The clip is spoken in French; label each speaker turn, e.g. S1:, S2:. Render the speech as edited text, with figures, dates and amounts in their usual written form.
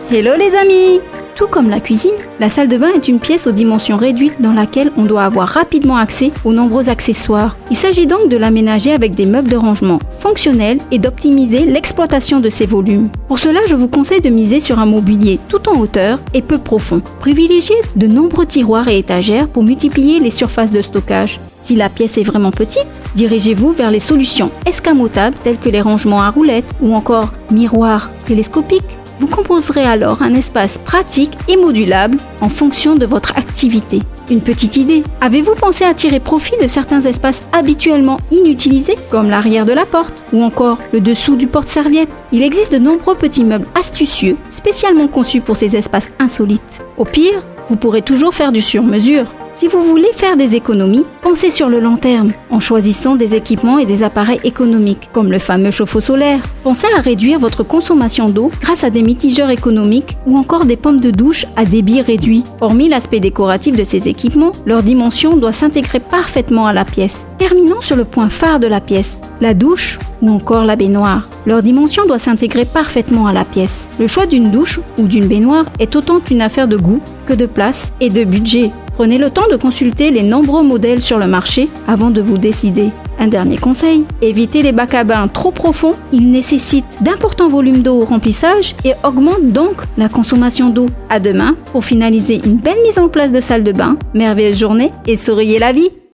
S1: Hello les amis! Tout comme la cuisine, la salle de bain est une pièce aux dimensions réduites dans laquelle on doit avoir rapidement accès aux nombreux accessoires. Il s'agit donc de l'aménager avec des meubles de rangement fonctionnels et d'optimiser l'exploitation de ces volumes. Pour cela, je vous conseille de miser sur un mobilier tout en hauteur et peu profond. Privilégiez de nombreux tiroirs et étagères pour multiplier les surfaces de stockage. Si la pièce est vraiment petite, dirigez-vous vers les solutions escamotables telles que les rangements à roulettes ou encore miroirs télescopiques. Vous composerez alors un espace pratique et modulable en fonction de votre activité. Une petite idée, avez-vous pensé à tirer profit de certains espaces habituellement inutilisés, comme l'arrière de la porte ou encore le dessous du porte-serviette? Il existe de nombreux petits meubles astucieux, spécialement conçus pour ces espaces insolites. Au pire, vous pourrez toujours faire du sur-mesure. Si vous voulez faire des économies, pensez sur le long terme, en choisissant des équipements et des appareils économiques, comme le fameux chauffe-eau solaire. Pensez à réduire votre consommation d'eau grâce à des mitigeurs économiques ou encore des pompes de douche à débit réduit. Hormis l'aspect décoratif de ces équipements, leur dimension doit s'intégrer parfaitement à la pièce. Terminons sur le point phare de la pièce, la douche ou encore la baignoire. Leur dimension doit s'intégrer parfaitement à la pièce. Le choix d'une douche ou d'une baignoire est autant une affaire de goût que de place et de budget. Prenez le temps de consulter les nombreux modèles sur le marché avant de vous décider. Un dernier conseil, évitez les bacs à bain trop profonds. Ils nécessitent d'importants volumes d'eau au remplissage et augmentent donc la consommation d'eau. À demain pour finaliser une belle mise en place de salle de bain. Merveilleuse journée et souriez la vie!